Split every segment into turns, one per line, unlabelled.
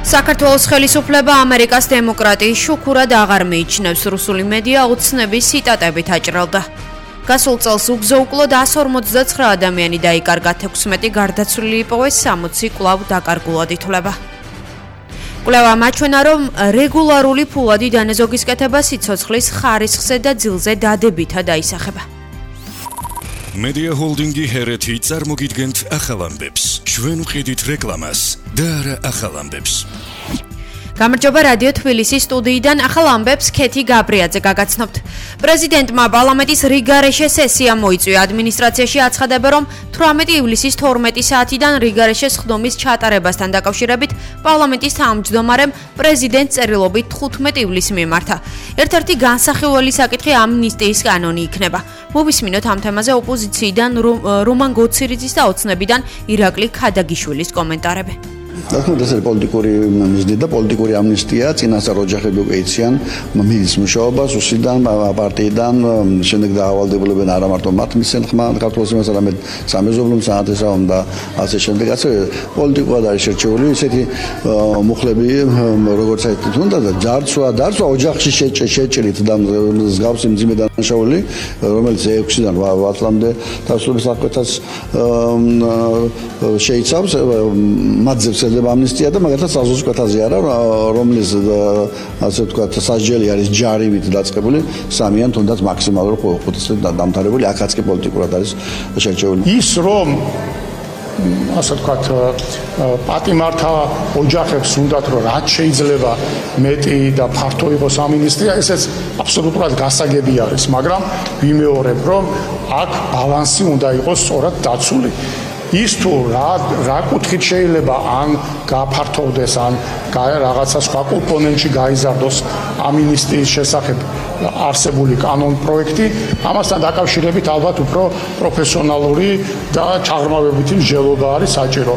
საქართველოს ხელისუფლება ამერიკას დემოკრატიის შუქურად აღარ მიიჩნევს, რუსული მედია ოცნების ციტატებით აჭრელდა. გასულ წელს უგზო-უკლოდ 159 ადამიანი დაიკარგა, 16 გარდაცვლილი იპოვეს, 60 კვლავ დაკარგულად ითვლება. კვლევა მაჩვენა, რომ რეგულარული ფულადი დანაზოგის კეთება სიცოცხლის ხარისხზე და ძილზე დადებითად აისახება.
Media Holdingi ჰერეთი წარმოგიდგენთ ახალ ამბებს. ჩვენ ვყიდით რეკლამას და არა ახალ ამბებს.
გამარჯობა რადიო თბილისის სტუდიიდან ახალ ამბებს ქეთი გაბრიაძე გაგაცნობთ. პრეზიდენტმა პარლამენტის რიგარეშე სესია მოიწვია. ადმინისტრაციაში აცხადება, რომ 18 ივლისის 12 საათიდან რიგარეშეს ხდომის ჩატარებასთან დაკავშირებით პარლამენტის თავმჯდომარემ პრეზიდენტ წერილობით 15 ივლისს მიმართა. ერთ-ერთი განსახილველი საკითხი ამნისტიის კანონი იქნება. მოვისმინოთ ამ თემაზე ოპოზიციიდან რომან გოცირიძის და ოცნებიდან ირაკლი ქადაგიშვილის კომენტარები.
ეს პოლიტიკური მიზნით და პოლიტიკური ამნისტია წინასწარ ოჯახები უკვე იციან მის მუშაობას უსიდან პარტიიდან შემდეგ დაავალდებულებენ არა მარტო მათ მისცენ ხმა საქართველოს იმას არამედ სამეზობლო საათესავ და ასე შემდეგ ასე პოლიტიკურად არის შერჩეული ისეთი მუხლები როგორც აი თუნდაც დარწვა ოჯახში შეჭრით და მსგავსი მძიმე დანაშაული რომელიც 6-დან 8 წლამდე დასრულების საქმეთას შეიცავს მათზე ამნისტია და მაგალითად საზოგადოებაზე არა რომლის ასე ვთქვათ სასჯელი არის ჯარიმით დაწყებული 3-იან თუნდაც მაქსიმალურ 5 წლით დამთავრებული აქაც კი პოლიტიკურად არის შერჩეული
ის რომ ასე ვთქვათ პატიმართა ოჯახებს უნდათ რომ რაც შეიძლება მეტი და ფართო იყოს ამინისტია ესეც აბსოლუტურად გასაგები არის მაგრამ ვიმეორებ რომ აქ ბალანსი უნდა იყოს სწორად დაცული ის თუ რა კუთხით შეიძლება ან გაფართოვდეს ან რაღაცა სხვა კომპონენტში გაიზარდოს ამინისტიის შესახებ არსებული კანონ პროექტი ამასთან დაკავშირებით ალბათ უფრო პროფესიონალური და ჩაღრმავებითი მსჯელობა არის საჭირო.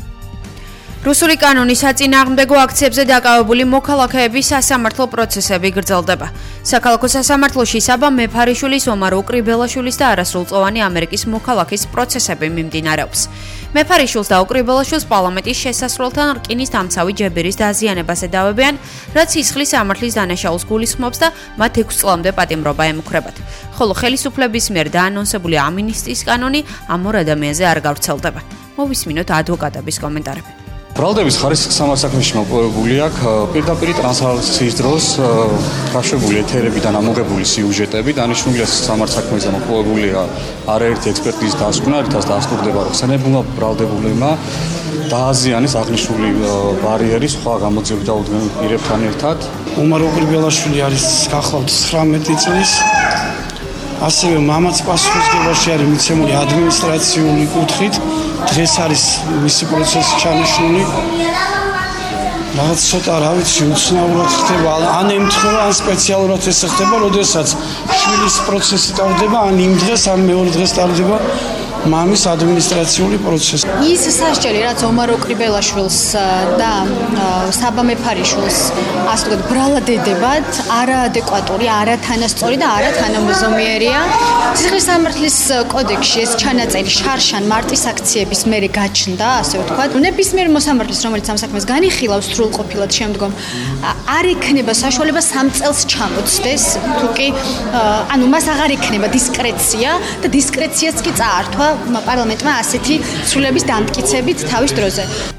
რუსული კანონის საწინააღმდეგო აქციებზე დაკავებული მოქალაქეების სასამართლო პროცესები გრძელდება. საქალაქო სასამართლოში საბა მეფარიშვილის, ომარ ოკრიბელაშვილის და არასრულწლოვანი ამერიკის მოქალაქის პროცესები მიმდინარეობს. მეფარიშვილს და ოკრიბელაშვილს პარლამენტის შესასვლელთან რკინის დამცავი ჯებირის დაზიანებას ედავებიან, რაც სისხლის სამართლის დანაშაულს გულისხმობს და მათ 6 წლამდე პატიმრობა ემუქრებათ. ხოლო ხელისუფლების მიერ დაანონსებული ამინისტიის კანონი ამ ორ ადამიანზე არ გავრცელდება. მოვისმინოთ ადვოკატების კომენტარები.
ბრალდების ხარისხის სამართლის მოპოვებული აქვს პირდაპირ ტრანსლაციის დროს გაშვებული ეთერებიდან ამოღებული სიუჟეტები დანიშნულია სამართლის მოპოვებულია არაერთი ექსპერტიზის დასკვნა რითაც დასტურდება რომ ხსენებულმა ბრალდებულებმა დააზიანეს აღნიშნული ბარიერი სხვა გამოძიებულ დაუდგენელ პირებთან ერთად
ომარ ოკრიბელაშვილი არის გახლავთ 19 წლის ასევე მამაც პასუხისმგებაში არის მიცემული ადმინისტრაციული კუთხით დღეს არის მისი პროცესი ჩანიშნული რაღაც ცოტა რა ვიცი უცნაურად ხდება ან ემთხვევა ან სპეციალურად ეს ხდება როდესაც შვილის პროცესი ტარდება ან იმ დღეს ან მეორე დღეს ტარდება მამის ადმინისტრაციული პროცესი.
ის სასჯელი რაც ომარ ოკრიბელაშვილს და საბა მეფარიშვილს ასე ვთქვათ ბრალადებად არაადეკვატური, არათანასწორი და არათანამზომიერია. სისხლის სამართლის კოდექსში ეს ჩანაწერი შარშან მარტის აქციების მერე გაჩნდა, ასე ვთქვათ. ნებისმიერ მოსამართლეს, რომელიც ამ საქმეს განიხილავს სრულყოფილად შემდგომ, არ ექნება საშუალება 3 წელს ჩამოწდეს, თუკი ანუ მას აღარ ექნება დისკრეცია და დისკრეციას კი წაართვა პარლამენტმა ასეთი ცვლილების დამტკიცებით თავის დროზე.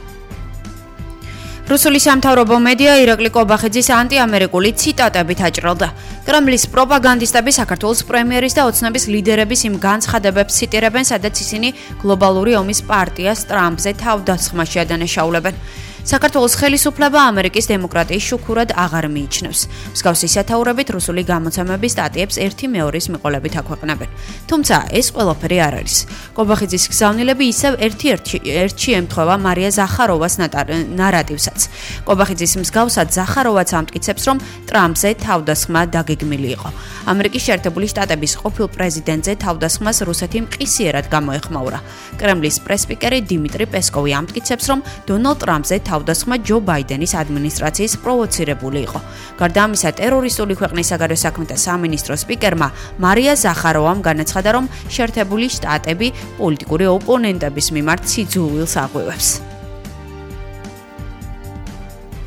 რუსული სამთავრობო მედია ირაკლი კობახიძის ანტიამერიკული ციტატებით აჭრელდა. კრემლის პროპაგანდისტები საქართველოს პრემიერის და ოცნების ლიდერების იმ განცხადებებს ციტირებენ, სადაც ისინი გლობალური ომის პარტიას ტრამპზე თავდასხმაში ადანაშაულებენ. საქართველოს ხელისუფლება ამერიკის დემოკრატიის შუქურად აღარ მიიჩნევს. მსგავსი სათაურებით რუსული გამოცემების სტატიებს ერთი მეორის მიყოლებით აქვეყნებენ. თუმცა ეს ყველაფერი არ არის. კობახიძის გზავნილები ისევ ერთში ემთხვევა მარია ზახაროვას ნარატივსაც. კობახიძის მსგავსად ზახაროვაც ამტკიცებს, რომ ტრამპზე თავდასხმა დაგეგმილი იყო. ამერიკის შეერთებული შტატების ყოფილ პრეზიდენტზე თავდასხმას რუსეთი მყისიერად გამოეხმაურა. კრემლის პრესპიკერი დიმიტრი პესკოვი ამტკიცებს, რომ დონალდ ტრამპზე თავდასხმა ჯო ბაიდენის ადმინისტრაციის პროვოცირებული იყო. გარდა ამისა, ტერორისტული ქვეყნის საგარეო საქმეთა სამინისტროს სპიკერმა მარია ზახაროვამ განაცხადა, რომ შეერთებული შტატები პოლიტიკური ოპონენტების მიმართ სიძულვილს აღვივებს.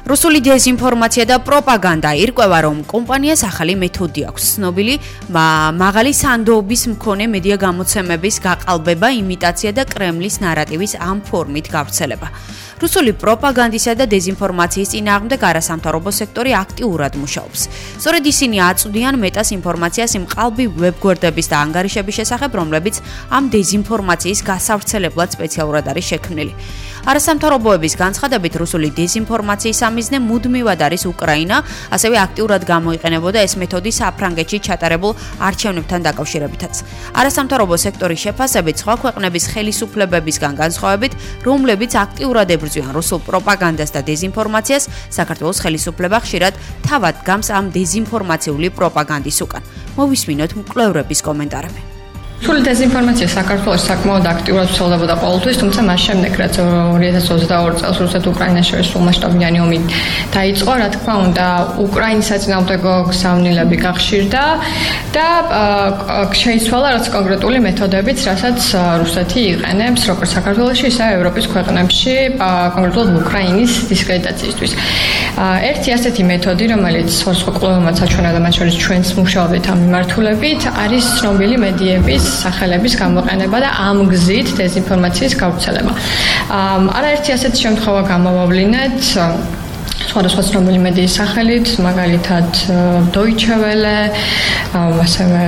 რუსული დეზინფორმაცია და პროპაგანდა ირკვევა, რომ კომპანიას ახალი მეთოდი აქვს ცნობილი მაღალი სანდოობის მქონე მედია გამოცემების გაყალბება, იმიტაცია და კრემლის ნარატივის ამ ფორმით გავრცელება. რუსული პროპაგანდისა და დეზინფორმაციის წინააღმდეგ არასამთავრობო სექტორი აქტიურად მუშაობს. სწორედ ისინი აწვდიან მეტას ინფორმაციას იმ ყალბი ვებგვერდების და ანგარიშების შესახებ, რომლებიც ამ დეზინფორმაციის გასავრცელებლად სპეციალურად არის შექმნილი. არასამთავრობოების განცხადებით, რუსული დეზინფორმაციის სამიზნე მუდმივად არის უკრაინა, ასევე აქტიურად გამოიყენებოდა ეს მეთოდი საფრანგეთში ჩატარებულ არჩევნებთან დაკავშირებითაც. არასამთავრობო სექტორის შეფასებით, სხვა ქვეყნების ხელისუფლებებისგან განსხვავებით, რომლებიც აქტიურად ებრძვიან რუსულ პროპაგანდას და დეზინფორმაციას, საქართველოს ხელისუფლება ხშირად თავად გამს ამ დეზინფორმაციული პროპაგანდის უკან. მოვისმინოთ მკვლევრების კომენტარები.
რუსული დეზინფორმაცია საქართველოს საკმაოდ აქტიურად ვრცელდებოდა ყოველთვის, თუმცა მას შემდეგ, რაც 2022 წელს რუსეთ-უკრაინას შორის სრულმასშტაბიანი ომი დაიწყო, რა თქმა უნდა, უკრაინის საწინააღმდეგო გზავნილები გახშირდა და შეიცვალა რაც კონკრეტული მეთოდებიც, რასაც რუსეთი იყენებს როგორც საქართველოში, ისე ევროპის ქვეყნებში, კონკრეტულად უკრაინის დისკრედიტაციისთვის. ერთი ასეთი მეთოდი, რომელიც სხვა კვლევებმა საჩვენა და მათ შორის ჩვენს მუშაობთ ამ მიმართულებით, არის ცნობილი მედიების სახელების გამოყენება და ამ გზით დეზინფორმაციის გავრცელება. არაერთი ასეთი შემთხვევა გამოვავლინეთ სხვადასხვა ცნობილი მედიის სახელით, მაგალითად Deutsche Welle, ასევე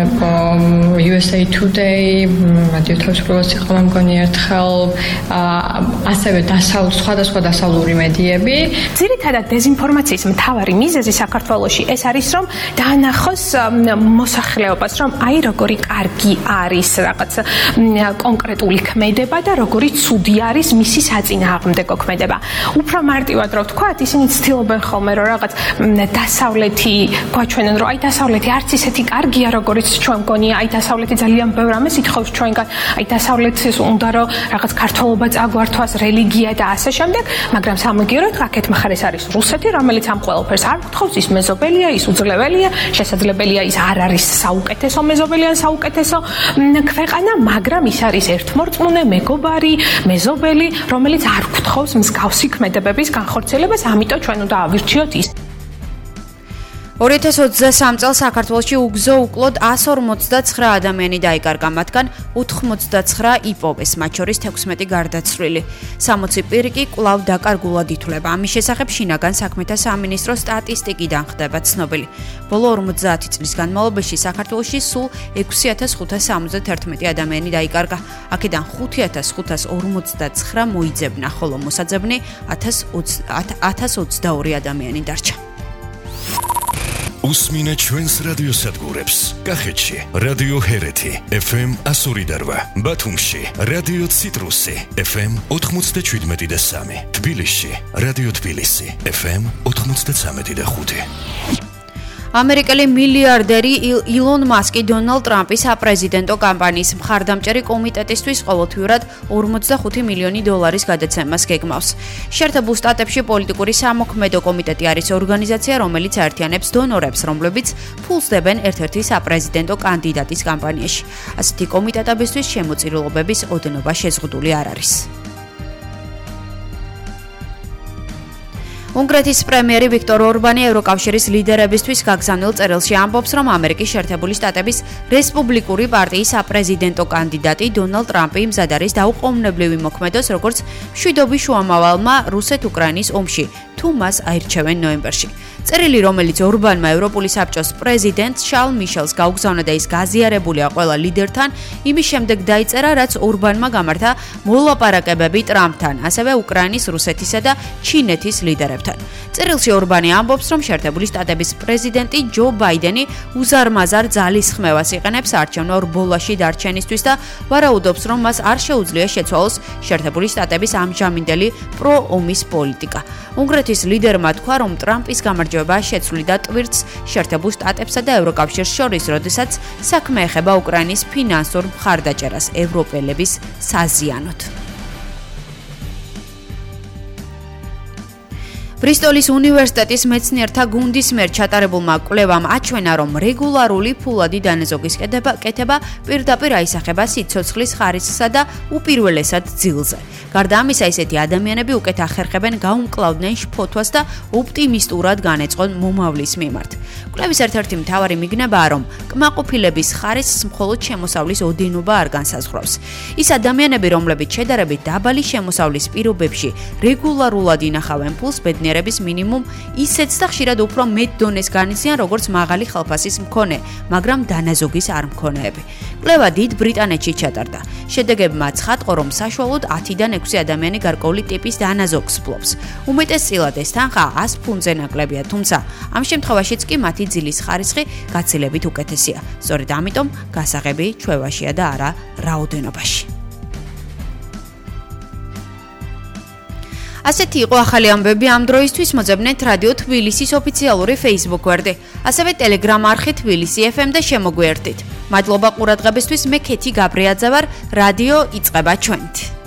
USA Today, რადიო თავისუფლებას იყავა მგონი ერთხელ, ასევე სხვადასხვა დასავლური მედიები.
ძირითადად დეზინფორმაციის მთავარი მიზეზი საქართველოში ეს არის, რომ დაანახოს მოსახლეობას, რომ აი როგორი კარგი არის რაღაც კონკრეტული ქმედება და როგორი ცუდი არის მისი საწინააღმდეგო ქმედება. უფრო მარტივად რო ვთქვათ, ისინი ცდილობენ ხოლმე რომ რაღაც დასავლეთი გვაჩვენენ, რომ აი დასავლეთი არც ისეთი კარგია, როგორც ჩვენ მგონია, აი დასავლეთი ძალიან ბევრ ამას ითხოვს ჩვენგან, აი დასავლეთის უნდა რომ რაღაც ქართულობა წაგვართვას, რელიგია და ასე შემდეგ, მაგრამ სამაგიეროდ აქეთ მხარეს არის რუსეთი, რომელიც ამ ყველაფერს არ გთხოვს, ის მეზობელია, ის უძლებელია, შესაძლებელია ის არ არის საუკეთესო მეზობელი ან საუკეთესო ქვეყანა, მაგრამ ის არის ერთმორწმუნე, მეგობარი, მეზობელი, რომელიც არ გთხოვს მსგავსი ქმედებების განხორციელებას, ამიტომ ჩვენ უნდა ავირჩიოთ ის.
2023 წელს საქართველოში უგზო უკლოდ 159 ადამიანი დაიკარგა, მათგან 89 იპოვეს, მათ შორის 16 გარდაცვლილი. 60 პირი კი კვლავ დაკარგულად ითვლება. ამის შესახებ შინაგან საქმეთა სამინისტროს სტატისტიკიდან ხდება ცნობილი. ბოლო 50 წლის განმავლობაში საქართველოში სულ 6571 ადამიანი დაიკარგა. აქედან 5549 მოიძებნა, ხოლო მოსაძებნი 1022 ადამიანი დარჩა.
უსმინე ჩვენს რადიოსადგურებს. კახეთში რადიო ჰერეთი FM 102, ბათუმში რადიო ციტრუსი FM 97.3, თბილისში რადიო თბილისი FM 93.5.
ამერიკელი მილიარდერი ილონ მასკი დონალდ ტრამპის საპრეზიდენტო კამპანიის მხარდამჭერი კომიტეტისთვის ყოველთვიურად 45 მილიონი დოლარის გადაცემას გეგმავს. შეერთებულ შტატებში პოლიტიკური სამოქმედო კომიტეტი არის ორგანიზაცია, რომელიც აერთიანებს დონორებს, რომლებიც ფულს დებენ ერთ-ერთი საპრეზიდენტო კანდიდატის კამპანიაში. ასეთი კომიტეტებისთვის შემოწირულობების ოდენობა შეზღუდული არ არის. უნგრეთის პრემიერი ვიქტორ ორბანი ევროკავშირის ლიდერებისთვის გაგზავნილ წერილში ამბობს, რომ ამერიკის შეერთებული შტატების რესპუბლიკური პარტიის საპრეზიდენტო კანდიდატი დონალდ ტრამპი მზად არის დაუყოვნებლივი მოქმედოს, როგორც მშვიდობის შუამავალმა რუსეთ-უკრაინის ომში, თუ მას აირჩევენ ნოემბერში. წერილი, რომელიც ორბანმა ევროპული საბჭოს პრეზიდენტ შარლ მიშელს გაუგზავნა და ის გაზიარებულია ყველა ლიდერთან, იმის შემდეგ დაიწერა, რაც ორბანმა გამართა მოლაპარაკებები ტრამპთან, ასევე უკრაინის, რუსეთისა და ჩინეთის ლიდერებთან. წერილში ორბანი ამბობს, რომ შეერთებული შტატების პრეზიდენტი ჯო ბაიდენი უზარმაზარ ძალისხმევას იყენებს არჩევნურ ბოლაში დარჩენისთვის და ვარაუდობს, რომ მას არ შეუძლია შეცვალოს შეერთებული შტატების ამჟამინდელი პრო-ომის პოლიტიკა. უნგრეთის ლიდერმა თქვა, რომ ტრამპის გამარჯვება შეცვლიდა ტვირთს შეერთებულ შტატებსა და ევროკავშირს შორის, როდესაც საქმე ეხება უკრაინის ფინანსურ მხარდაჭერას ევროპელების საზიანოდ. ბრისტოლის უნივერსიტეტის მეცნიერთა გუნდის მიერ ჩატარებულმა კვლევამ აჩვენა, რომ რეგულარული ფულადი დანაზოგის კეთება პირდაპირ აისახება სიცოცხლის ხარისხსა და უპირველესად ძილზე. გარდა ამისა, ესეთი ადამიანები უკეთ ახერხებენ გაუმკლავდნენ შფოთვას და ოპტიმისტურად განეწყონ მომავლის მიმართ. კვლევის ერთ-ერთი მთავარი მიგნებაა, რომ კმაყოფილების ხარისხს მხოლოდ შემოსავლის ოდენობა არ განსაზღვრავს. ის ადამიანები, რომლებიც შედარებით დაბალი შემოსავლის პირობებში რეგულარულად ინახავენ ფულს, ბედნიერების მინიმუმ ისეც და ხშირად უფრო მეტ დონეს განიცდიან, როგორც მაღალი ხალფასის მქონე, მაგრამ დანაზოგის არ მქონეები. კვლევა დიდ ბრიტანეთში ჩატარდა. შედეგებმა ცხადყო, რომ საშუალოდ 10-დან 6 ადამიანი გარკვეული ტიპის დანაზოგს ფლობს. უმეტესწილად ეს თანხა 100 ფუნტზე ნაკლებია, თუმცა ამ შემთხვევაშიც კი მათი ძილის ხარისხი გაცილებით უკეთესია. სწორედ ამიტომ გასაღები ჩვევაშია და არა რაოდენობაში. ასეთი იყო ახალი ამბები ამ დროისთვის. მოძებნეთ რადიო თბილისის ოფიციალური Facebook გვერდი, ასევე Telegram არხი თბილისი FM და შემოგვიერთდით. მადლობა ყურადღებისთვის. მე ქეთი გაბრიაძე ვარ. რადიო იწყება ჩვენით.